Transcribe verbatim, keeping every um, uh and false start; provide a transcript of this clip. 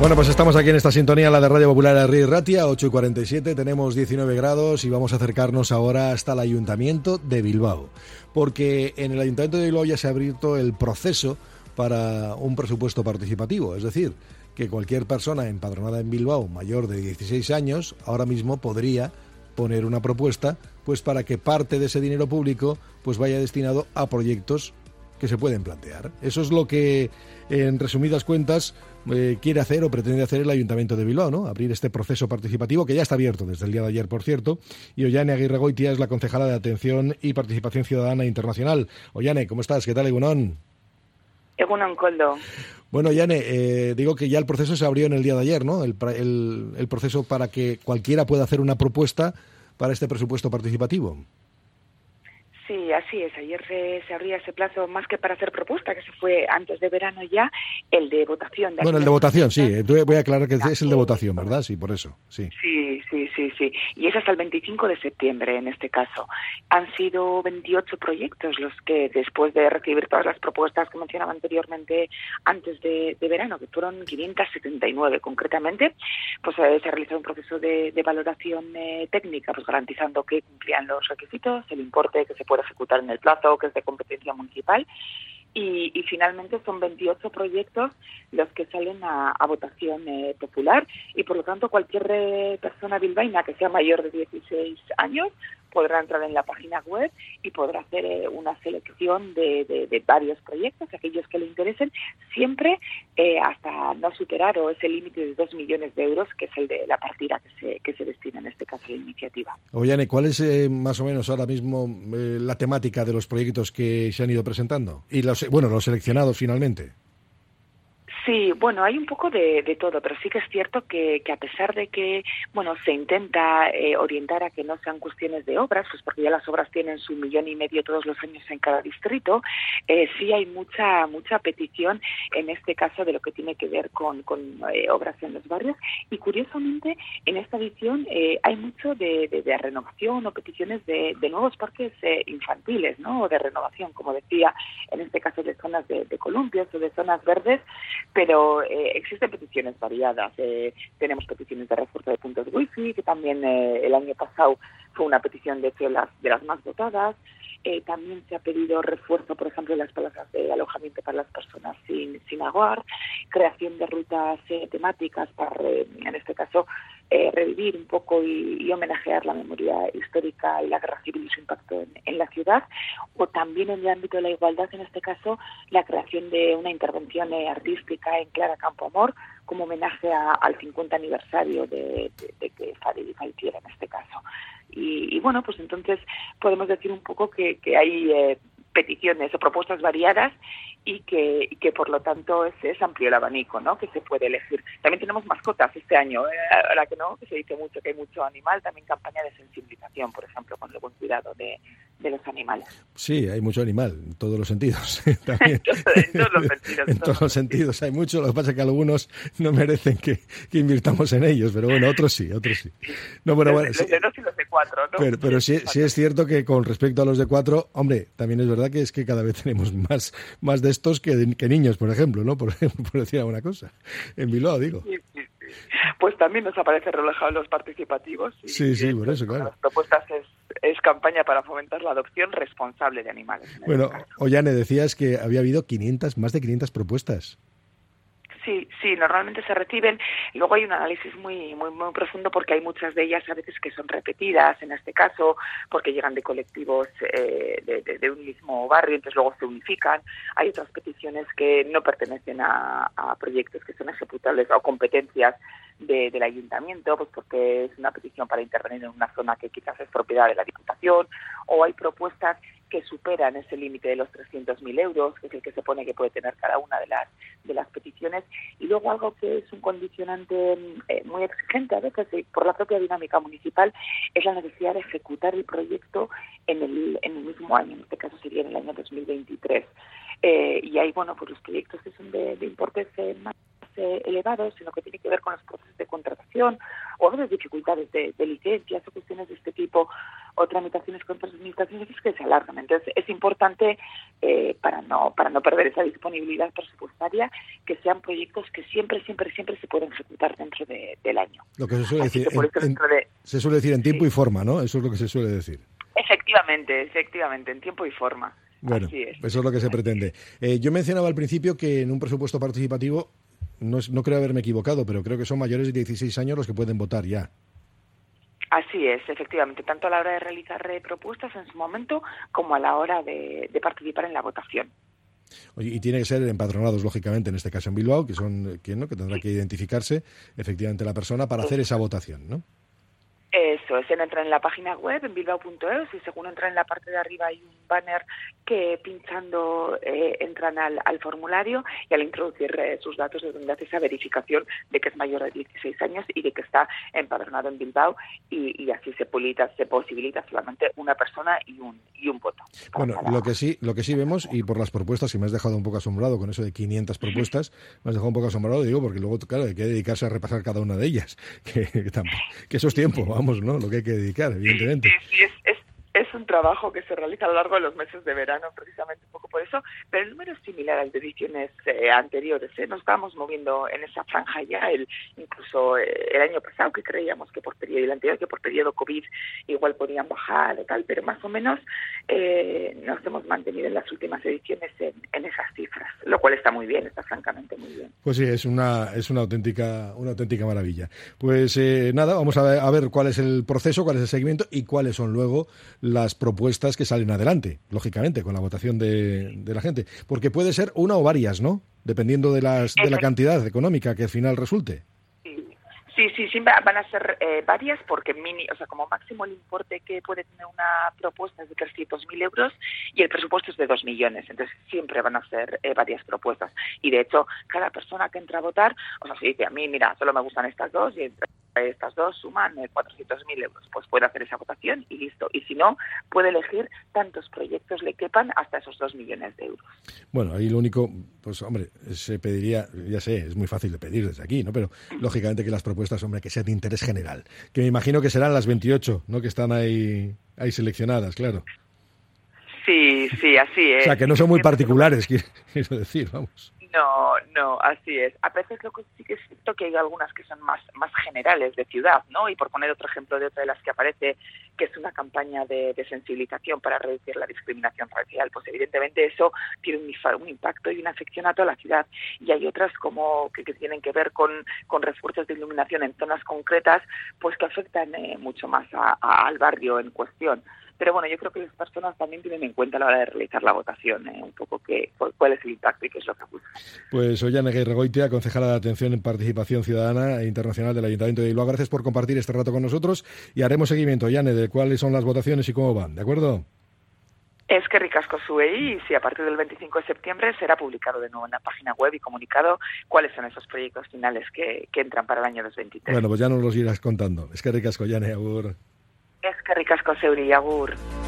Bueno, pues estamos aquí en esta sintonía, la de Radio Popular Herri Ratia, ocho y cuarenta y siete, tenemos diecinueve grados y vamos a acercarnos ahora hasta el Ayuntamiento de Bilbao, porque en el Ayuntamiento de Bilbao ya se ha abierto el proceso para un presupuesto participativo, es decir, que cualquier persona empadronada en Bilbao mayor de dieciséis años ahora mismo podría poner una propuesta pues para que parte de ese dinero público pues vaya destinado a proyectos que se pueden plantear. Eso es lo que, en resumidas cuentas, eh, quiere hacer o pretende hacer el Ayuntamiento de Bilbao, ¿no? Abrir este proceso participativo que ya está abierto desde el día de ayer, por cierto. Y Ollane Aguirregoitia es la concejala de Atención y Participación Ciudadana Internacional. Ollane, ¿cómo estás? ¿Qué tal, Egunon? Egunon, Koldo. Bueno, Ollane, eh, digo que ya el proceso se abrió en el día de ayer, ¿no? El, el, el proceso para que cualquiera pueda hacer una propuesta para este presupuesto participativo. Sí, así es. Ayer se, se abría ese plazo más que para hacer propuesta, que se fue antes de verano ya, el de votación. De bueno, el de votación, sí. Voy a aclarar que es el de votación, ¿verdad? Sí, por eso, sí. Sí, sí, sí, sí. Y es hasta el veinticinco de septiembre en este caso. Han sido veintiocho proyectos los que, después de recibir todas las propuestas que mencionaba anteriormente antes de, de verano, que fueron quinientas setenta y nueve concretamente, pues eh, se ha realizado un proceso de, de valoración eh, técnica, pues garantizando que cumplían los requisitos, el importe que se puede ejecutar en el plazo, que es de competencia municipal, y, y finalmente son veintiocho proyectos los que salen a, a votación eh, popular, y por lo tanto cualquier eh, persona bilbaína que sea mayor de dieciséis años podrá entrar en la página web y podrá hacer eh, una selección de, de, de varios proyectos, aquellos que le interesen, siempre eh, hasta no superar o ese límite de dos millones de euros, que es el de la partida que se, que se destina en este caso a la iniciativa. Ollane, ¿cuál es eh, más o menos ahora mismo eh, la temática de los proyectos que se han ido presentando? Y los, bueno, los seleccionados finalmente. Sí, bueno, hay un poco de, de todo, pero sí que es cierto que, que a pesar de que, bueno, se intenta eh, orientar a que no sean cuestiones de obras, pues porque ya las obras tienen su millón y medio todos los años en cada distrito, eh, sí hay mucha mucha petición en este caso de lo que tiene que ver con, con eh, obras en los barrios, y curiosamente en esta edición eh, hay mucho de, de, de renovación o peticiones de, de nuevos parques eh, infantiles, ¿no? O de renovación, como decía, en este caso de zonas de, de columpios o de zonas verdes. Pero eh, existen peticiones variadas. Eh, tenemos peticiones de refuerzo de puntos wifi, que también eh, el año pasado fue una petición de hecho las, de las más votadas. Eh, también se ha pedido refuerzo, por ejemplo, en las plazas de alojamiento para las personas sin, sin hogar, creación de rutas eh, temáticas para, eh, en este caso, eh, revivir un poco y, y homenajear la memoria histórica y la guerra civil y su impacto en, en la ciudad, o también en el ámbito de la igualdad, en este caso, la creación de una intervención eh, artística en Clara Campoamor, como homenaje a, al cincuenta aniversario de, de, de que Fadil falleciera en este caso. Y, y bueno, pues entonces podemos decir un poco que, que hay eh, peticiones o propuestas variadas y que, y que por lo tanto es, es amplio el abanico, ¿no? Que se puede elegir. También tenemos mascotas este año, ¿eh? Ahora que no, que se dice mucho que hay mucho animal, también campaña de sensibilización, por ejemplo, con el buen cuidado de, de los animales. Sí, hay mucho animal, en todos los sentidos. También. en todos los sentidos. En todos los sentidos hay mucho, lo que pasa es que algunos no merecen que, que invirtamos en ellos, pero bueno, otros sí, otros sí. No, bueno, bueno, los, sí. los de dos y los de cuatro, ¿no? Pero, pero sí, sí es cierto que con respecto a los de cuatro, hombre, también es verdad que es que cada vez tenemos más, más de estos que, de, que niños, por ejemplo, ¿no? Por, por decir alguna cosa. En Bilbao, digo. Sí, sí, sí. Pues también nos aparece relajado en los participativos. Y, sí, sí, y por eso, claro. Las propuestas es, es campaña para fomentar la adopción responsable de animales. Bueno, Ollane, decías que había habido quinientas, más de quinientas propuestas. Sí, sí, normalmente se reciben. Luego hay un análisis muy, muy, muy profundo porque hay muchas de ellas a veces que son repetidas, en este caso, porque llegan de colectivos eh, de, de, de un mismo barrio, entonces luego se unifican. Hay otras peticiones que no pertenecen a, a proyectos que son ejecutables o competencias de, del ayuntamiento, pues porque es una petición para intervenir en una zona que quizás es propiedad de la Diputación, o hay propuestas que superan ese límite de los trescientos mil euros, que es el que se pone que puede tener cada una de las de las peticiones, y luego algo que es un condicionante eh, muy exigente a veces eh, por la propia dinámica municipal es la necesidad de ejecutar el proyecto en el en el mismo año, en este caso sería en el año dos mil veintitrés. Eh, y hay, bueno, pues los proyectos que son de, de importes eh, más eh, elevados, en lo que tiene que ver con los procesos de contratación o a veces dificultades de, de licencias o cuestiones de este tipo, o tramitaciones con otras administraciones que se alargan. Entonces es importante eh, para no para no perder esa disponibilidad presupuestaria que sean proyectos que siempre, siempre, siempre se pueden ejecutar dentro de, del año. Lo que se suele Así decir, que por eso en, en, de, se suele decir en tiempo sí. y forma, ¿no? Eso es lo que se suele decir. Efectivamente, efectivamente, en tiempo y forma. Bueno, Así es. eso es lo que se pretende. Eh, yo mencionaba al principio que en un presupuesto participativo, no, es, no creo haberme equivocado, pero creo que son mayores de dieciséis años los que pueden votar ya. Así es, efectivamente, tanto a la hora de realizar eh, propuestas en su momento como a la hora de, de participar en la votación. Oye, y tiene que ser empadronados, lógicamente, en este caso en Bilbao, que son que, ¿no? que tendrá que identificarse efectivamente la persona para hacer esa votación, ¿no? Eso es, entra en la página web, en bilbao punto es, y según entra en la parte de arriba hay un banner que pinchando eh, entran al, al formulario, y al introducir eh, sus datos es donde hace esa verificación de que es mayor de dieciséis años y de que está empadronado en Bilbao, y, y así se posibilita, se posibilita solamente una persona y un y un voto. Bueno, cada... lo que sí lo que sí vemos, y por las propuestas, que me has dejado un poco asombrado con eso de quinientas propuestas, me has dejado un poco asombrado, digo, porque luego, claro, hay que dedicarse a repasar cada una de ellas, que, que, tampoco, que eso es tiempo, vamos, ¿no? Lo que hay que dedicar, evidentemente. Sí, sí, es, es, es un trabajo que se realiza a lo largo de los meses de verano, precisamente un poco por eso, pero el número es similar al de ediciones eh, anteriores. ¿eh? Nos estábamos moviendo en esa franja ya, el, incluso eh, el año pasado, que creíamos que por periodo, y el anterior, que por periodo COVID igual podían bajar o tal, pero más o menos eh, nos hemos mantenido en las últimas ediciones en, en esas cifras, lo cual está muy bien, está francamente muy bien. Pues sí, es una es una auténtica una auténtica maravilla. Pues eh, nada, vamos a ver, a ver cuál es el proceso, cuál es el seguimiento y cuáles son luego las propuestas que salen adelante, lógicamente, con la votación de, de la gente. Porque puede ser una o varias, ¿no? Dependiendo de, las, de la cantidad económica que al final resulte. Sí, sí, sí, van a ser eh, varias porque mini, o sea, como máximo el importe que puede tener una propuesta es de trescientos mil euros y el presupuesto es de dos millones. Entonces siempre van a ser eh, varias propuestas. Y de hecho, cada persona que entra a votar, o sea, si dice a mí, mira, solo me gustan estas dos y entre estas dos suman eh, cuatrocientos mil euros, pues puede hacer esa votación y listo. Y si no, puede elegir tantos proyectos le quepan hasta esos dos millones de euros. Bueno, ahí lo único, pues hombre, se pediría, ya sé, es muy fácil de pedir desde aquí, ¿no? Pero lógicamente que las propuestas, hombre, que sean de interés general. Que me imagino que serán las veintiocho, ¿no? Que están ahí, ahí seleccionadas, claro. Sí, sí, así es. O sea, que no son muy particulares, quiero decir, vamos. No, no, así es. A veces lo que sí que es cierto que hay algunas que son más, más generales de ciudad, ¿no? Y por poner otro ejemplo de otra de las que aparece, que es una campaña de, de sensibilización para reducir la discriminación racial, pues evidentemente eso tiene un, un impacto y una afección a toda la ciudad. Y hay otras como que, que tienen que ver con, con refuerzos de iluminación en zonas concretas, pues que afectan eh, mucho más a, a, al barrio en cuestión. Pero bueno, yo creo que las personas también tienen en cuenta a la hora de realizar la votación, ¿eh? un poco que, cuál es el impacto y qué es lo que buscan. Pues Ollane Regoitia, concejala de Atención en Participación Ciudadana e Internacional del Ayuntamiento de Bilbao. Gracias por compartir este rato con nosotros y haremos seguimiento, Ollane, de cuáles son las votaciones y cómo van, ¿de acuerdo? Es que ricasco sube y si a partir del veinticinco de septiembre será publicado de nuevo en la página web y comunicado cuáles son esos proyectos finales que, que entran para el año dos mil veintitrés. Bueno, pues ya nos los irás contando. Es que ricasco, Ollane, agur. Es que ricasco zeuri, agur.